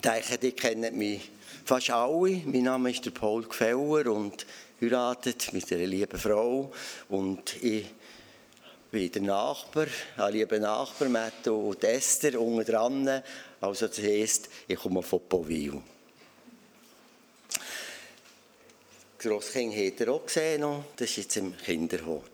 denke, die kennen mich fast alle. Mein Name ist der Paul Gfeller und heiratet mit einer lieben Frau. Und ich bin der Nachbar, ein lieber Nachbar, Matto und Esther, unten dran. Also das heisst, ich komme von Powil. Das Grosskind habt ihr auch gesehen noch, das ist jetzt im Kinderhort.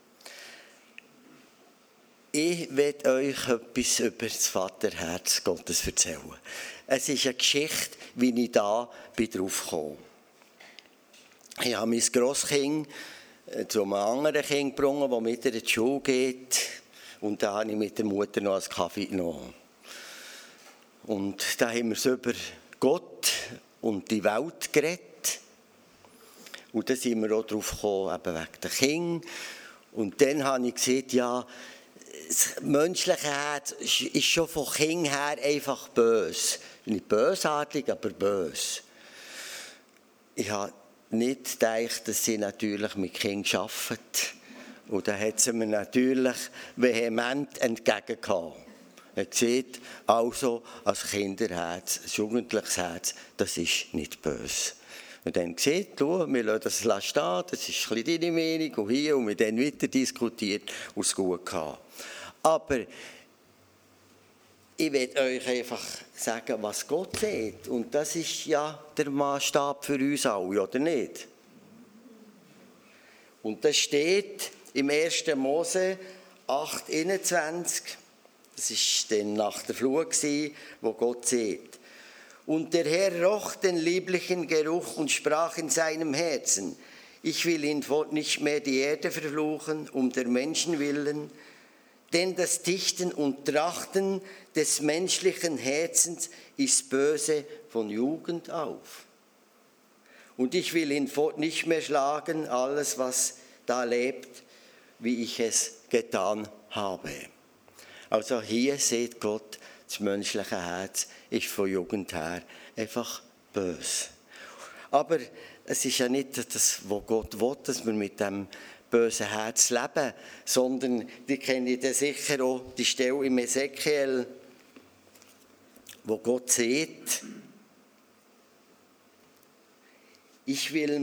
Ich werde euch etwas über das Vaterherz Gottes erzählen. Es ist eine Geschichte, wie ich da drauf kam. Ich habe mein Grosskind zu einem anderen Kind gebracht, das mit ihr in die Schule geht. Und da habe ich mit der Mutter noch einen Kaffee genommen. Und da haben wir so über Gott und die Welt geredet. Und da sind wir auch drauf gekommen, eben wegen der Kinder. Und dann habe ich gesagt, ja, das menschliche Herz ist schon von Kind her einfach böse. Nicht bösartig, aber böse. Ich habe nicht gedacht, dass sie natürlich mit Kindern arbeiten. Und da hat sie mir natürlich vehement entgegengekommen. Er sieht also, als Kinderherz, ein jugendliches Herz, das ist nicht böse. Und dann gesagt, schau, wir lassen das stehen, das ist ein bisschen deine Meinung, und hier, und wir dann weiter diskutiert und es gut gehabt. Aber ich werde euch einfach sagen, was Gott sieht. Und das ist ja der Maßstab für uns alle, oder nicht? Und das steht im 1. Mose 8,21. Das war dann nach der Flut, wo Gott sieht. Und der Herr roch den lieblichen Geruch und sprach in seinem Herzen: Ich will hinfort nicht mehr die Erde verfluchen, um der Menschen willen, denn das Dichten und Trachten des menschlichen Herzens ist böse von Jugend auf. Und ich will hinfort nicht mehr schlagen, alles, was da lebt, wie ich es getan habe. Also hier sieht Gott, das menschliche Herz ist von Jugend her einfach böse. Aber es ist ja nicht das, was Gott will, dass wir mit dem bösen Herz leben, sondern die kennt ihr sicher auch die Stelle im Ezekiel, wo Gott sieht: Ich will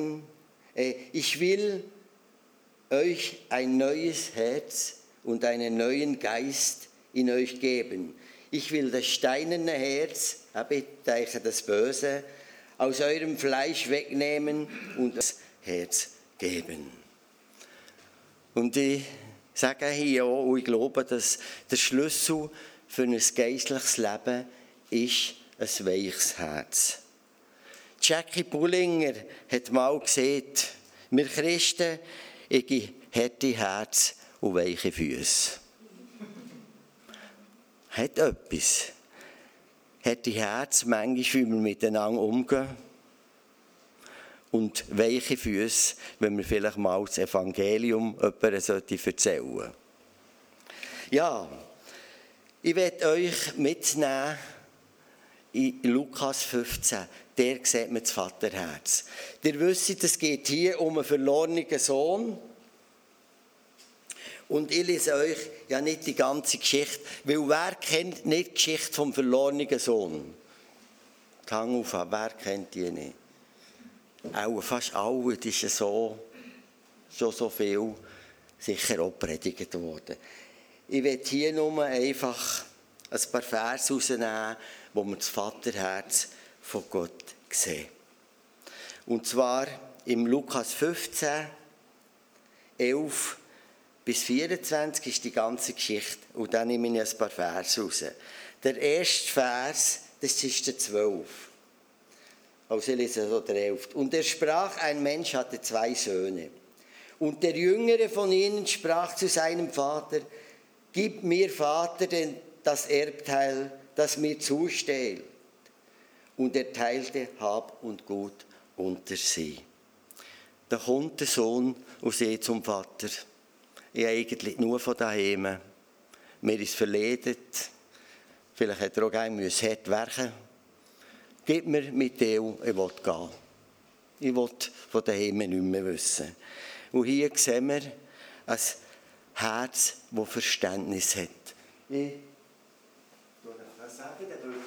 euch ein neues Herz und einen neuen Geist in euch geben. Ich will das steinerne Herz, ich denke das Böse, aus eurem Fleisch wegnehmen und das Herz geben. Und ich sage hier auch, und ich glaube, dass der Schlüssel für ein geistliches Leben ist ein weiches Herz. Jackie Bullinger hat mal gesagt, wir Christen haben harte Herz und weiche Füße. Hat etwas. Harte Herz, manchmal, wie wir miteinander umgehen. Und weiche Füße, wenn wir vielleicht mal das Evangelium jemandem erzählen sollten. Ja, ich werde euch mitnehmen in Lukas 15. Der sieht man das Vaterherz. Ihr wisst, es geht hier um einen verlorenen Sohn. Und ich lese euch ja nicht die ganze Geschichte, weil wer kennt nicht die Geschichte vom verlorenen Sohn? Die Hand auf, wer kennt die nicht? Auch fast alle, das ist ja schon so viel sicher auch predigt worden. Ich werde hier nur einfach ein paar Verse rausnehmen, wo wir das Vaterherz von Gott sehen. Und zwar im Lukas 15, 11 bis 24 ist die ganze Geschichte. Und dann nehme ich ein paar Verse raus. Der erste Vers, das ist der 12. Also ich lese so der 11. Und er sprach, ein Mensch hatte 2 Söhne. Und der Jüngere von ihnen sprach zu seinem Vater: Gib mir, Vater, denn das Erbteil, das mir zusteht. Und er teilte Hab und Gut unter sie. Da kommt der Sohn und sagt zum Vater: Ich habe eigentlich nur von daheim. Mir ist verledet. Vielleicht hat er auch gerne hart werken. Gib mir mit dem, ich will gehen. Ich will von daheim nicht mehr wissen. Und hier sehen wir ein Herz, das Verständnis hat. Ich würde das sagen, dann würde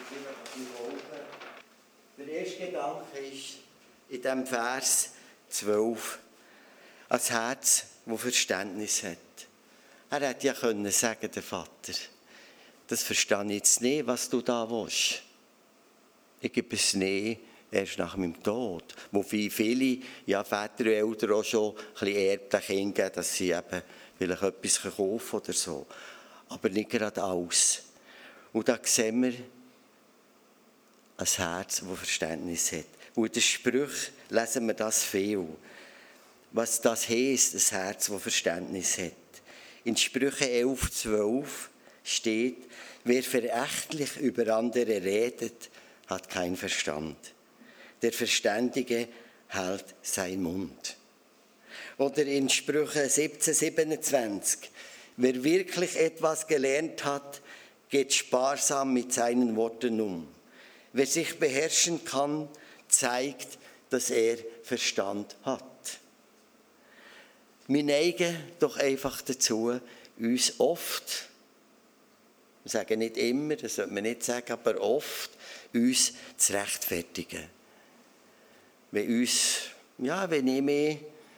Der erste Gedanke ist in diesem Vers 12, ein Herz, das Verständnis hat. Er hätte ja können sagen, der Vater, das verstehe ich jetzt nicht, was du da willst. Ich gebe es nicht erst nach meinem Tod. Wo viele Väter und Eltern auch schon ein bisschen erbt den Kindern, dass sie eben vielleicht etwas kaufen können oder so. Aber nicht gerade alles. Und da sehen wir ein Herz, das Verständnis hat. Und in den Sprüchen lesen wir das viel. Was das heisst, ein Herz, das Verständnis hat. In Sprüche 11,12 steht, wer verächtlich über andere redet, hat keinen Verstand. Der Verständige hält seinen Mund. Oder in Sprüche 17,27, wer wirklich etwas gelernt hat, geht sparsam mit seinen Worten um. Wer sich beherrschen kann, zeigt, dass er Verstand hat. Wir neigen doch einfach dazu, uns oft, wir sagen nicht immer, das sollte man nicht sagen, aber oft, uns zu rechtfertigen. Wenn ich mich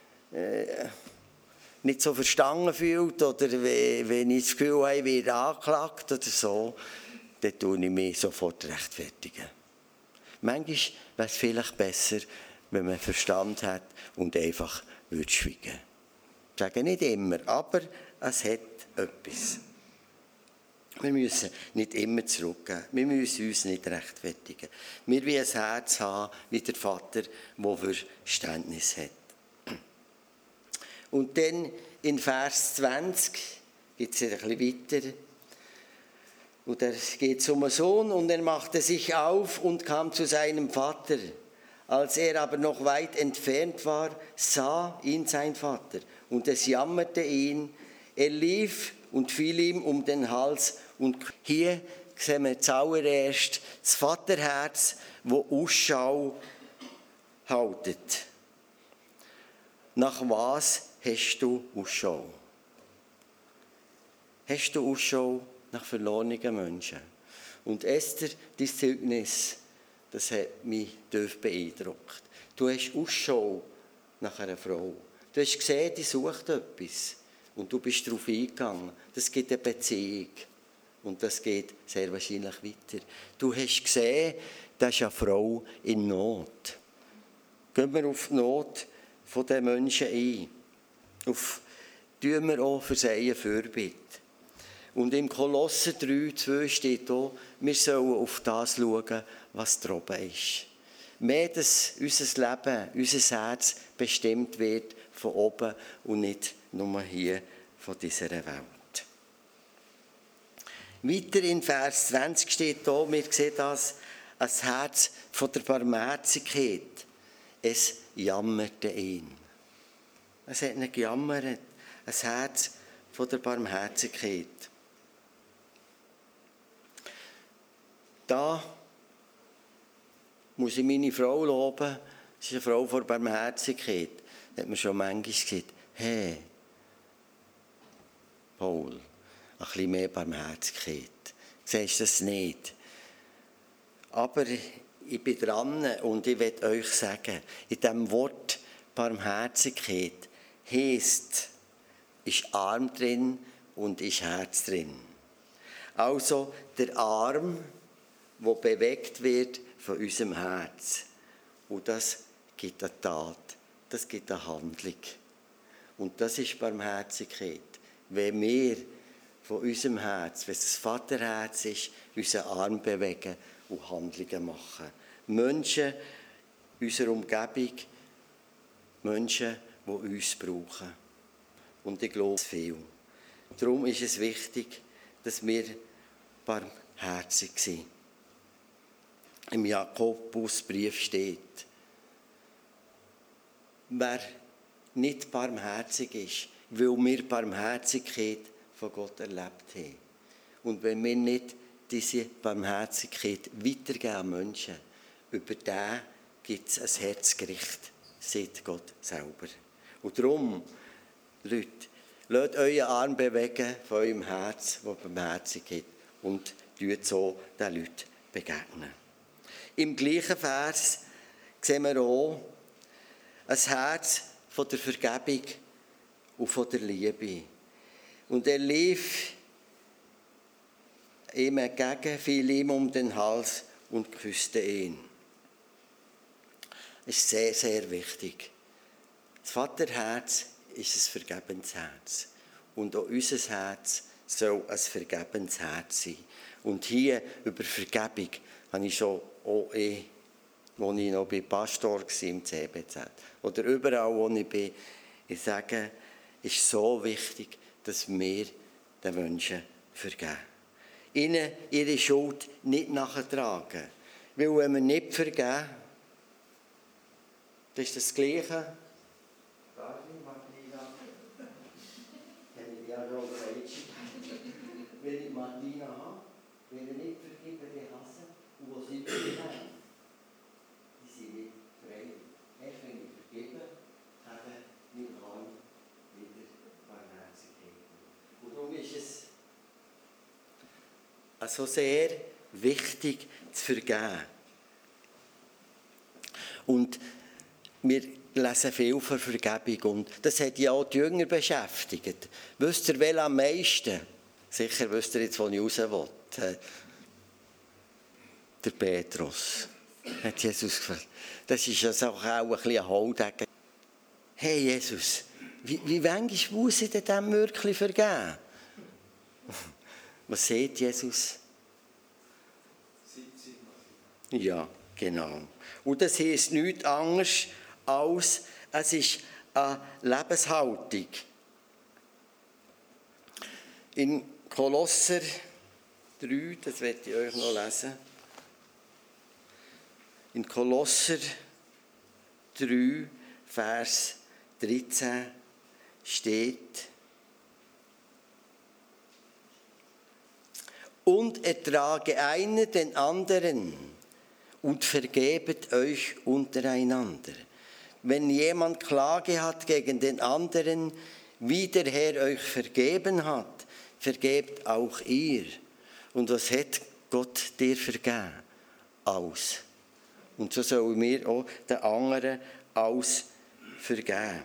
nicht so verstanden fühlt oder wenn ich das Gefühl habe, ich werde angeklagt oder so, dann tue ich mich sofort rechtfertigen. Manchmal wäre es vielleicht besser, wenn man Verstand hat und einfach schweigen würde. Ich sage nicht immer, aber es hat etwas. Wir müssen nicht immer zurückgeben. Wir müssen uns nicht rechtfertigen. Wir wollen ein Herz haben wie der Vater, der Verständnis hat. Und dann in Vers 20 geht es ein bisschen weiter. Und da geht es um einen Sohn und er machte sich auf und kam zu seinem Vater. Als er aber noch weit entfernt war, sah ihn sein Vater und es jammerte ihn. Er lief und fiel ihm um den Hals. Und hier sehen wir zuallererst das Vaterherz, das Ausschau haltet. Nach was hast du Ausschau? Hast du Ausschau nach verlorenen Menschen? Und Esther, dein Zeugnis, das hat mich tief beeindruckt. Du hast Ausschau nach einer Frau. Du hast gesehen, die sucht etwas. Und du bist darauf eingegangen. Das gibt eine Beziehung. Und das geht sehr wahrscheinlich weiter. Du hast gesehen, das ist eine Frau in Not. Gehen wir auf die Not der Menschen ein. Tun wir auch für sie Fürbitte. Und im Kolosser 3,2 steht auch, wir sollen auf das schauen, was droben ist. Mehr, dass unser Leben, unser Herz bestimmt wird von oben und nicht nur hier von dieser Welt. Weiter in Vers 20 steht hier, wir sehen das, ein Herz von der Barmherzigkeit. Es jammerte ihn. Es hat nicht gejammert. Ein Herz von der Barmherzigkeit. Da muss ich meine Frau loben. Sie ist eine Frau von Barmherzigkeit. Da hat man schon manchmal gesagt, hey, Paul, ein bisschen mehr Barmherzigkeit. Siehst du das nicht? Aber ich bin dran und ich will euch sagen, in diesem Wort Barmherzigkeit heisst, ist Arm drin und ist Herz drin. Also der Arm, der bewegt wird von unserem Herz. Und das gibt eine Tat, das gibt eine Handlung. Und das ist Barmherzigkeit. Wenn wir von unserem Herz, wenn es das Vaterherz ist, unseren Arm bewegen und Handlungen machen. Menschen unserer Umgebung, Menschen, die uns brauchen. Und ich glaube, viel. Darum ist es wichtig, dass wir barmherzig sind. Im Jakobusbrief steht, wer nicht barmherzig ist, weil wir Barmherzigkeit von Gott erlebt haben. Und wenn wir nicht diese Barmherzigkeit weitergeben an Menschen, über den gibt es ein Herzgericht, sagt Gott selber. Und darum, Leute, lasst euren Arm bewegen von eurem Herz, das Barmherzigkeit, und tut so den Leuten begegnen. Im gleichen Vers sehen wir auch ein Herz von der Vergebung und von der Liebe. Und er lief ihm entgegen, fiel ihm um den Hals und küsste ihn. Das ist sehr, sehr wichtig. Das Vaterherz ist ein Vergebensherz. Und auch unser Herz soll ein Vergebensherz sein. Und hier über Vergebung habe ich schon auch als ich noch Pastor war im CBZ oder überall, wo ich bin, ich sage, es ist so wichtig, dass wir den Menschen vergeben. Ihnen ihre Schuld nicht nachtragen. Weil wenn wir nicht vergeben, das ist das Gleiche. Wenn ich Martina habe, wenn ich nicht vergebe, die hassen, und wo sie vergeben, die sind nicht frei. Erst wenn ich vergebe, habe ich kann wieder Barmherzigkeit. Und darum ist es also sehr wichtig zu vergeben. Und wir lesen viel von Vergebung und das hat ja auch die Jünger beschäftigt. Wisst ihr, wer am meisten? Sicher wisst ihr jetzt, wo ich raus will. Der Petrus. Hat Jesus gefragt. Das ist also auch ein bisschen ein Holdegen. Hey Jesus, wie manchmal muss ich denn dem wirklich vergeben? Was sagt Jesus? Ja, genau. Und das heisst nichts anderes als, es ist eine Lebenshaltung. In Kolosser 3, das werde ich euch noch lesen. In Kolosser 3, Vers 13 steht: Und ertrage einer den anderen und vergebet euch untereinander. Wenn jemand Klage hat gegen den anderen, wie der Herr euch vergeben hat, vergebt auch ihr. Und was hat Gott dir vergeben? Alles. Und so sollen wir auch den anderen alles vergeben.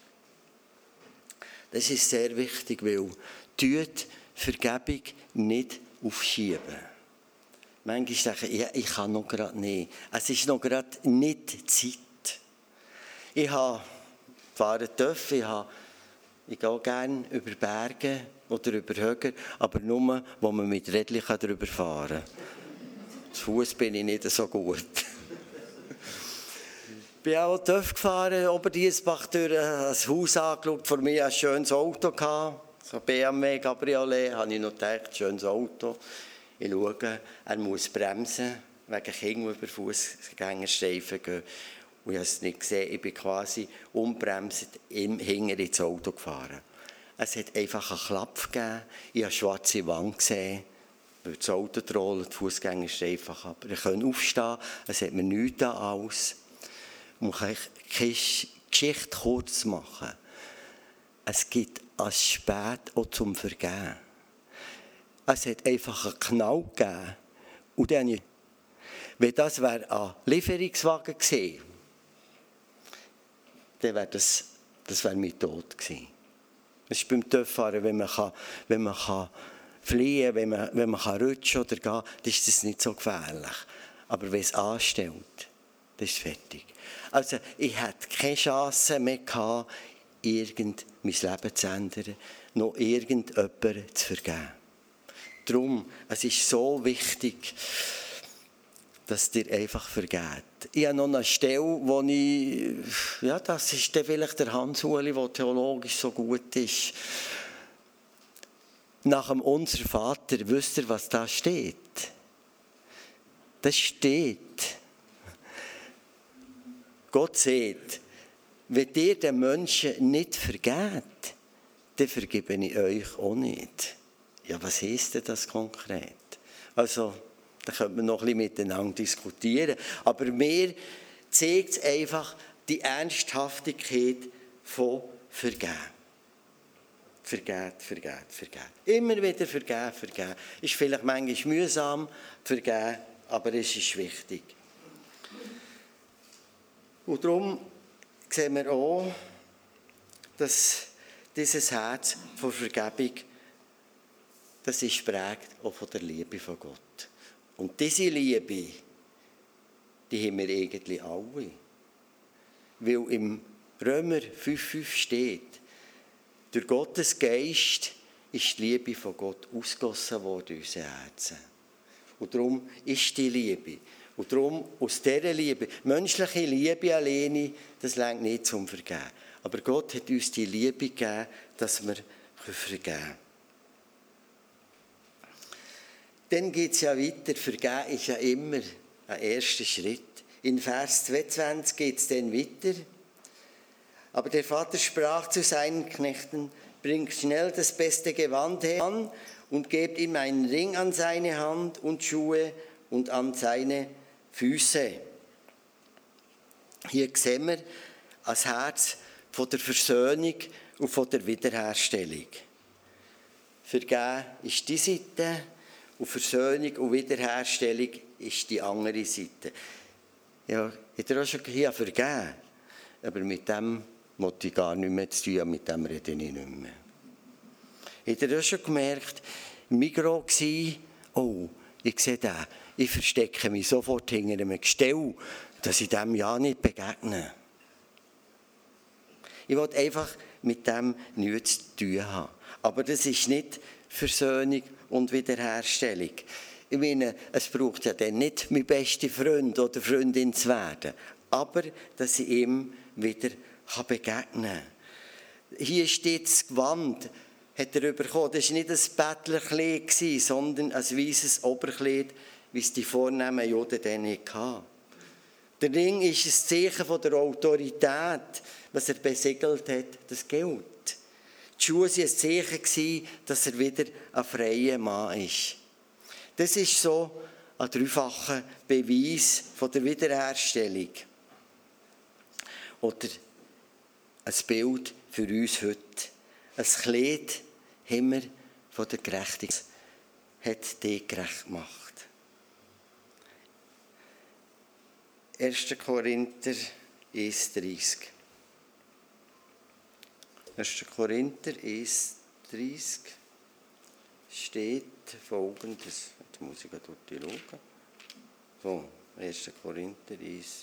Das ist sehr wichtig, weil tut Vergebung nicht aufschieben. Manchmal sagen, ja, ich kann noch gerade nicht. Es ist noch gerade nicht Zeit. Ich fahre TÜV, ich gehe gerne über Berge oder über Höhe, aber nur, wo man mit Rädchen drüber fahren kann. Zu Fuß bin ich nicht so gut. Ich bin auch TÜV gefahren, Oberdiessbach durch ein Haus angeschaut, vor mir ein schönes Auto gehabt. So ein BMW Cabriolet, habe ich noch gedacht, schönes Auto. Ich schaue, er muss bremsen, wegen Kindern über Fußgängerstreifen gehen. Und ich habe es nicht gesehen, ich bin quasi unbremsend hinter ins Auto gefahren. Es hat einfach einen Klapp gegeben, ich habe eine schwarze Wand gesehen, weil das Auto trollt, die Fußgängerstreifen aber ich konnte aufstehen, es hat mir nichts da alles. Man kann keine Geschichte kurz machen. Es gibt als spät auch zum Vergeben. Es hat einfach einen Knall gegeben. Und dann, wenn das ein Lieferungswagen gewesen, dann wäre das wäre mein Tod gewesen. Das ist beim TÜV-Fahren, wenn man fliehen kann, wenn man rutschen oder gehen kann, dann ist das nicht so gefährlich. Aber wenn es anstellt, dann ist es fertig. Also ich hätte keine Chance mehr gehabt, mein Leben zu ändern, noch irgendjemanden zu vergeben. Darum, es ist so wichtig, dass ihr einfach vergeht. Ich habe noch eine Stelle, wo das ist dann vielleicht der Hans-Uli, der theologisch so gut ist. Nach dem Unser Vater, wisst ihr, was da steht? Das steht, Gott sagt, wenn ihr den Menschen nicht vergebt, dann vergebe ich euch auch nicht. Ja, was heisst denn das konkret? Also, da könnte man noch ein bisschen miteinander diskutieren. Aber mir zeigt es einfach die Ernsthaftigkeit von Vergeben. Vergeben. Immer wieder vergeben. Ist vielleicht manchmal mühsam, vergeben, aber es ist wichtig. Und darum sehen wir auch, dass dieses Herz von Vergebung, das ist geprägt auch von der Liebe von Gott. Und diese Liebe, die haben wir eigentlich alle. Weil im Römer 5,5 steht, durch Gottes Geist ist die Liebe von Gott ausgegossen worden in unsere Herzen. Und darum ist die Liebe. Und darum, aus dieser Liebe, menschliche Liebe alleine, das reicht nicht zum Vergeben. Aber Gott hat uns die Liebe gegeben, dass wir vergeben können. Dann geht es ja weiter. Vergeben ist ja immer ein erster Schritt. In Vers 22 geht es dann weiter. Aber der Vater sprach zu seinen Knechten, bringt schnell das beste Gewand heran und gebt ihm einen Ring an seine Hand und Schuhe und an seine Füße. Hier sehen wir das Herz von der Versöhnung und von der Wiederherstellung. Vergeben ist die Seite und Versöhnung und Wiederherstellung ist die andere Seite. Ja, hat er auch schon hier vergeben, aber mit dem wollte ich gar nicht mehr zu tun, mit dem rede ich nicht mehr. Hat er auch schon gemerkt, im Migros war, oh, ich sehe den, ich verstecke mich sofort hinter einem Gestell, dass ich dem ja nicht begegne. Ich will einfach mit dem nichts zu tun haben. Aber das ist nicht Versöhnung und Wiederherstellung. Ich meine, es braucht ja dann nicht mein bester Freund oder Freundin zu werden, aber dass ich ihm wieder begegnen kann. Hier steht das Gewand, hat er bekommen. Das war nicht ein Bettlerkleid, sondern ein weißes Oberkleid, wie es die vornehmen Juden dann hatten. Der Ring ist ein Zeichen von der Autorität, was er besiegelt hat, das gilt. Die Schuhe waren ein Zeichen, dass er wieder ein freier Mann ist. Das ist so ein dreifacher Beweis von der Wiederherstellung. Oder ein Bild für uns heute. Ein Kleid haben wir von der Gerechtigkeit, hat dich gerecht gemacht. 1. Korinther 1,30. 1. Korinther 1,30 steht Folgendes. Jetzt muss ich dort schauen. So, 1. Korinther 1.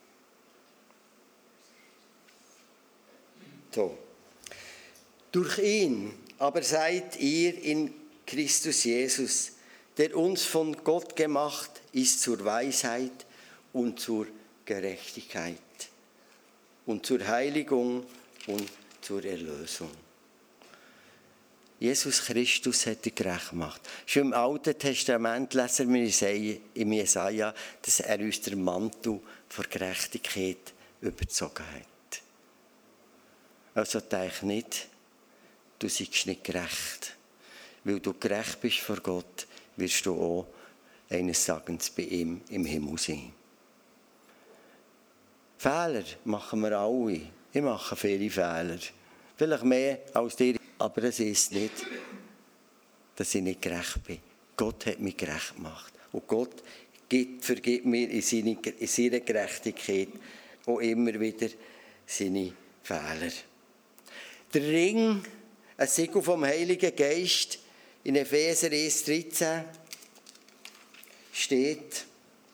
So. Durch ihn aber seid ihr in Christus Jesus, der uns von Gott gemacht ist zur Weisheit und zur Gerechtigkeit und zur Heiligung und zur Erlösung. Jesus Christus hat dich gerecht gemacht. Schon im Alten Testament lesen wir im Jesaja, dass er uns den Mantel der Gerechtigkeit überzogen hat. Also denke nicht, du seist nicht gerecht. Weil du gerecht bist vor Gott, wirst du auch eines Tages bei ihm im Himmel sein. Fehler machen wir alle. Ich mache viele Fehler. Vielleicht mehr als dir. Aber es ist nicht, dass ich nicht gerecht bin. Gott hat mich gerecht gemacht. Und Gott vergibt mir in seiner Gerechtigkeit auch immer wieder seine Fehler. Der Ring, ein Siegel vom Heiligen Geist, in Epheser 1,13 steht,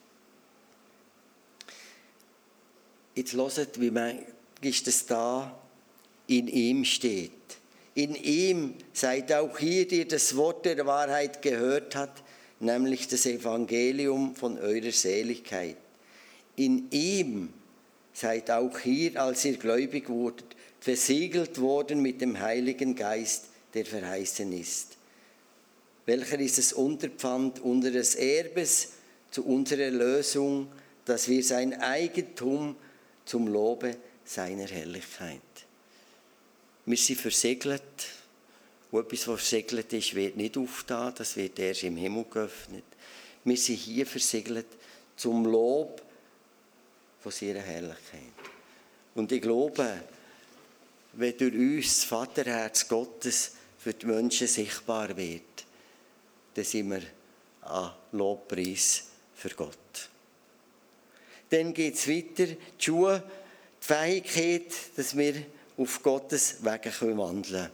jetzt hört, wie man ist es da, in ihm steht. In ihm seid auch ihr, die das Wort der Wahrheit gehört habt, nämlich das Evangelium von eurer Seligkeit. In ihm seid auch ihr, als ihr gläubig wurdet, versiegelt worden mit dem Heiligen Geist, der verheißen ist. Welcher ist das Unterpfand unseres Erbes zu unserer Erlösung, dass wir sein Eigentum zum Lobe seiner Herrlichkeit. Wir sind versiegelt. Und etwas, was versiegelt ist, wird nicht aufgetan, das wird erst im Himmel geöffnet. Wir sind hier versiegelt zum Lob von seiner Herrlichkeit. Und ich glaube, wenn durch uns das Vaterherz Gottes für die Menschen sichtbar wird, dann sind wir an Lobpreis für Gott. Dann geht es weiter, die Schuhe, die Fähigkeit, dass wir auf Gottes Wege wandeln können.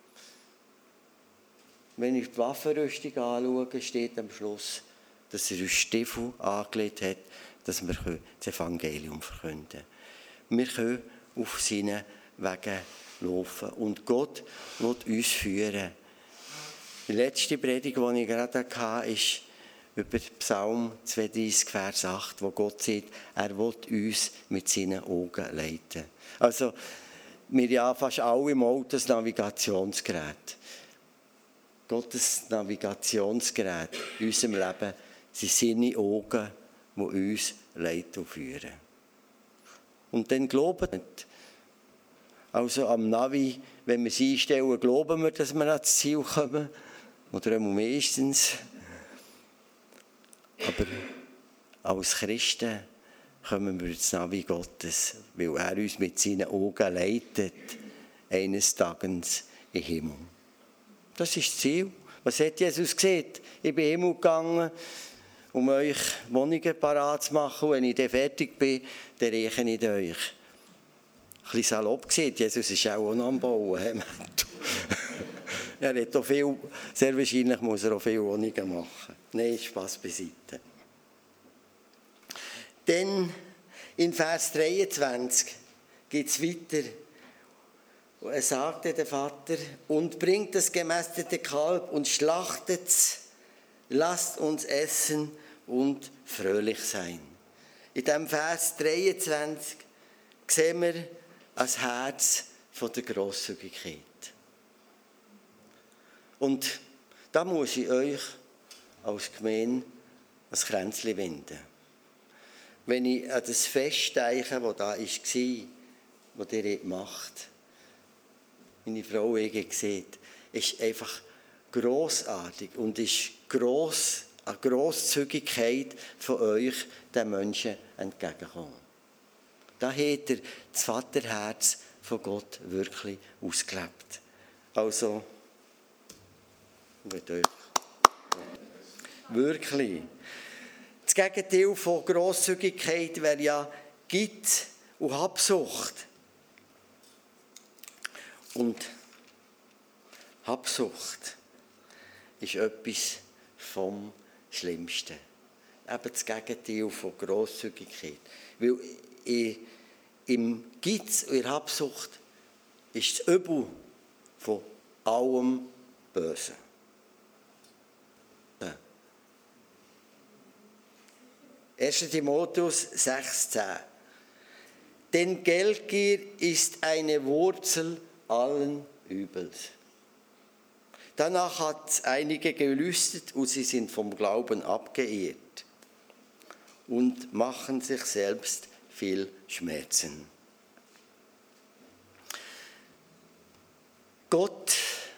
Wenn ich die Waffenrüstung anschaue, steht am Schluss, dass er uns Stiefel angelegt hat, dass wir das Evangelium verkünden können. Wir können auf seinen Wegen laufen und Gott will uns führen. Die letzte Predigt, die ich gerade hatte, ist über Psalm 32, Vers 8, wo Gott sagt, er will uns mit seinen Augen leiten. Also, wir haben fast alle im Auto ein Navigationsgerät. Gottes Navigationsgerät in unserem Leben sind seine Augen, die uns leiten und führen. Und dann glauben wir. Also am Navi, wenn wir es einstellen, glauben wir, dass wir ans Ziel kommen. Oder meistens. Aber als Christen kommen wir ins Navi Gottes, weil er uns mit seinen Augen leitet, eines Tages in den Himmel. Das ist das Ziel. Was hat Jesus gesagt? Ich bin in den Himmel gegangen, um euch Wohnungen parat zu machen. Und wenn ich dann fertig bin, dann rechne ich euch. Ein bisschen salopp gesagt, Jesus ist auch noch am Bauen. Er hat auch viel, sehr wahrscheinlich muss er auch viele Wohnungen machen. Nein, Spass beiseite. Dann in Vers 23 geht es weiter. Er sagte der Vater, und bringt das gemästete Kalb und schlachtet es, lasst uns essen und fröhlich sein. In diesem Vers 23 sehen wir das Herz der Grosszügigkeit. Und da muss ich euch als Gemeinde ein Kränzchen winden. Wenn ich an das Fest denke, das da war, das ihr gemacht, meine Frau gesehen, ist einfach grossartig und ist eine Grosszügigkeit von euch den Menschen entgegengekommen. Da hat er das Vaterherz von Gott wirklich ausgelebt. Also, mit euch. Wirklich. Das Gegenteil von Grosszügigkeit wäre ja Geiz und Habsucht. Und Habsucht ist etwas vom Schlimmsten. Eben das Gegenteil von Grosszügigkeit. Weil im Geiz und in der Habsucht ist das Übel von allem Bösen. Ja. 1. Timotheus 6,10. Denn Geldgier ist eine Wurzel allen Übels. Danach hat es einige gelüstet und sie sind vom Glauben abgeirrt und machen sich selbst viel Schmerzen. Gott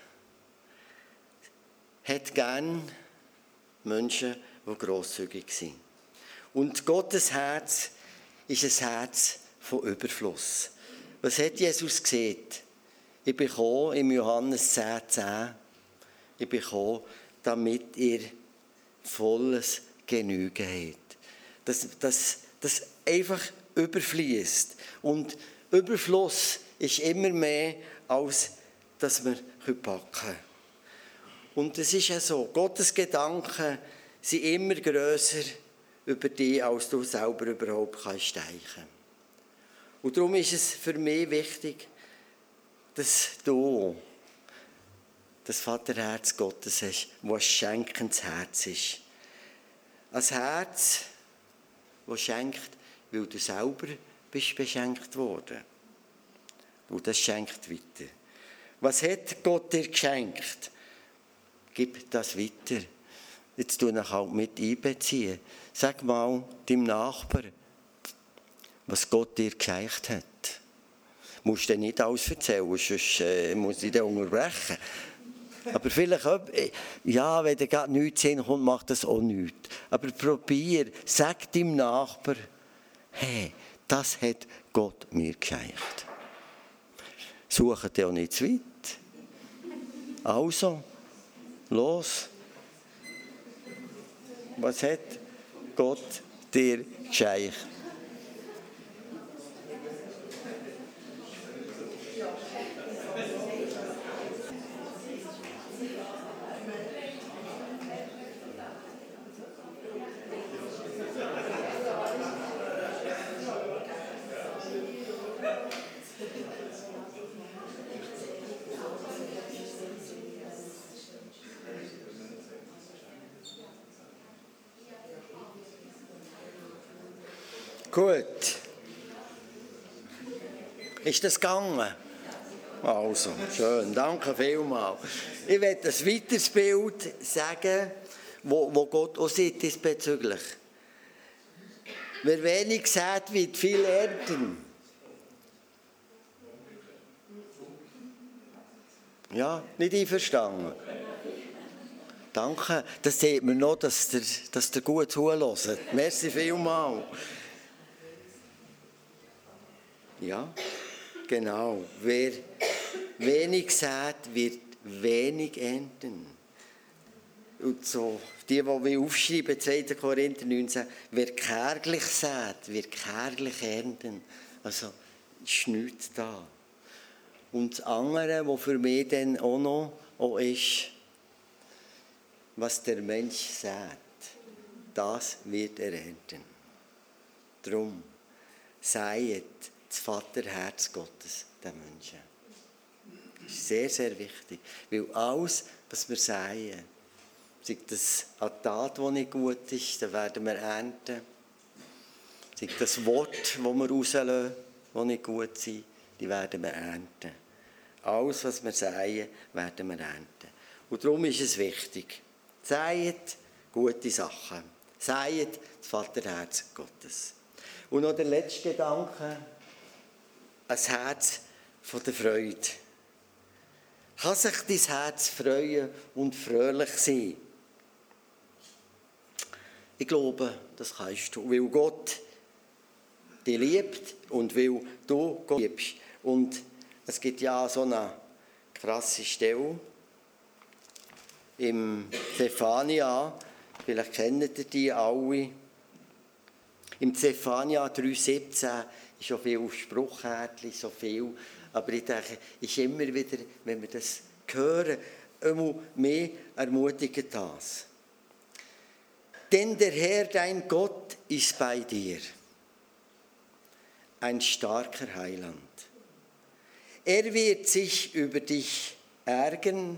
hat gern Menschen, die grosszügig sind. Und Gottes Herz ist ein Herz von Überfluss. Was hat Jesus gesagt? Ich bin gekommen, im Johannes 10,10, ich bin gekommen, damit ihr volles Genügen habt. Das einfach überfließt. Und Überfluss ist immer mehr, als dass wir packen können. Und es ist ja so, Gottes Gedanken sind immer grösser über dich, als du selber überhaupt kannst denken. Und darum ist es für mich wichtig, dass du das Vaterherz Gottes hast, das ein schenkendes Herz ist. Ein Herz, das schenkt, weil du selber bist beschenkt worden. Und das schenkt weiter. Was hat Gott dir geschenkt? Gib das weiter. Jetzt tue ich halt mit einbeziehen. Sag mal deinem Nachbar, was Gott dir geschenkt hat. Du musst dir nicht alles erzählen, sonst muss ich dich unterbrechen. Aber vielleicht, ja, wenn dir gerade nichts hinkommt, macht das auch nichts. Aber probier, sag deinem Nachbar, hey, das hat Gott mir geschenkt. Suche dir auch nicht zu weit. Also, los. Was hat Gott dir geschenkt. Gut. Ist das gegangen? Also, schön. Danke vielmals. Ich werde ein weiteres Bild sagen, wo Gott auch sieht diesbezüglich. Wer wenig sät, wird viel ernten. Ja, nicht einverstanden. Danke. Das sieht mir noch, dass ihr gut zuhört. Merci vielmals. Ja, genau. Wer wenig sät, wird wenig ernten. Und so, die wir aufschreiben, 2. Korinther 19, wer kärglich sät, wird kärglich ernten. Also, ist nichts da. Und das andere, was für mich dann auch noch ist, was der Mensch sät, das wird er ernten. Darum, seiet das Vaterherz Gottes den Menschen. Das ist sehr, sehr wichtig. Weil alles, was wir säen, sei das eine Tat, die nicht gut ist, dann werden wir ernten. Sei das Wort, das wir rauslassen, das nicht gut ist, die werden wir ernten. Alles, was wir säen, werden wir ernten. Und darum ist es wichtig. Säet gute Sachen. Säet das Vaterherz Gottes. Und noch der letzte Gedanke. Ein Herz von der Freude. Kann sich dein Herz freuen und fröhlich sein? Ich glaube, das kannst du, weil Gott dich liebt und weil du Gott liebst. Und es gibt ja so eine krasse Stelle im Zephania, vielleicht kennt ihr die alle. Im Zephania 3,17 ist schon viel Spruchkärtchen, so viel. Aber ich denke, ist immer wieder, wenn wir das hören, immer mehr ermutigend das. Denn der Herr, dein Gott, ist bei dir, ein starker Heiland. Er wird sich über dich ärgern.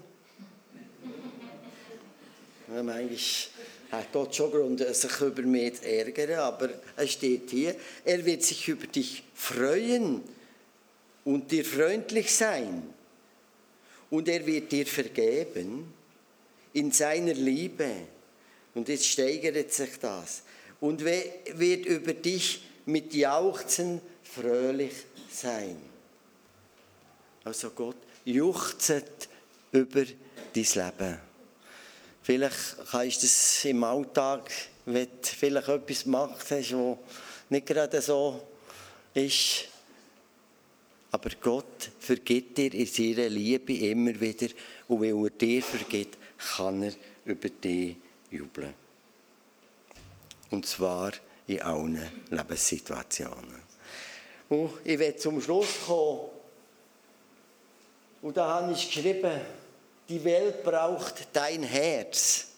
Eigentlich hat Gott schon Grund, sich über mich zu ärgern, aber es steht hier, er wird sich über dich freuen und dir freundlich sein. Und er wird dir vergeben in seiner Liebe. Und jetzt steigert sich das. Und wird über dich mit Jauchzen fröhlich sein. Also Gott juchzt über dein Leben. Vielleicht kannst du das im Alltag, wenn du vielleicht etwas gemacht hast, was nicht gerade so ist. Aber Gott vergibt dir in seiner Liebe immer wieder. Und weil er dir vergibt, kann er über dich jubeln. Und zwar in allen Lebenssituationen. Und ich werde zum Schluss kommen. Und da habe ich geschrieben, die Welt braucht dein Herz,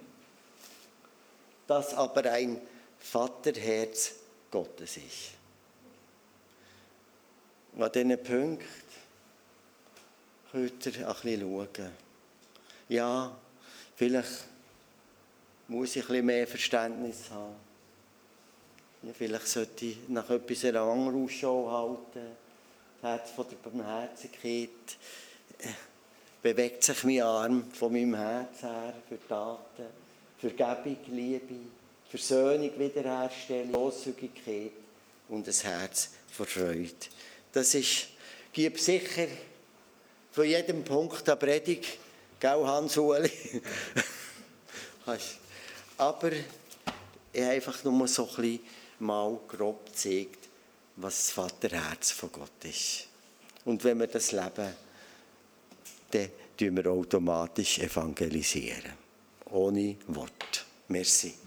das aber ein Vaterherz Gottes ist. An diesen Punkten könnt ihr ein bisschen schauen. Ja, vielleicht muss ich ein bisschen mehr Verständnis haben. Ja, vielleicht sollte ich nach etwas anderem Ausschau halten. Das Herz von der Barmherzigkeit bewegt sich mein Arm von meinem Herz her für Taten, Vergebung, Liebe, Versöhnung, Wiederherstellung, Grosszügigkeit und ein Herz vor Freude. Das gibt sicher von jedem Punkt eine Predigt, gell, Hans-Uli? Aber ich habe einfach nur so ein bisschen mal grob gezeigt, was das Vaterherz von Gott ist. Und wenn wir das leben, dann tun wir automatisch evangelisieren. Ohne Wort. Merci.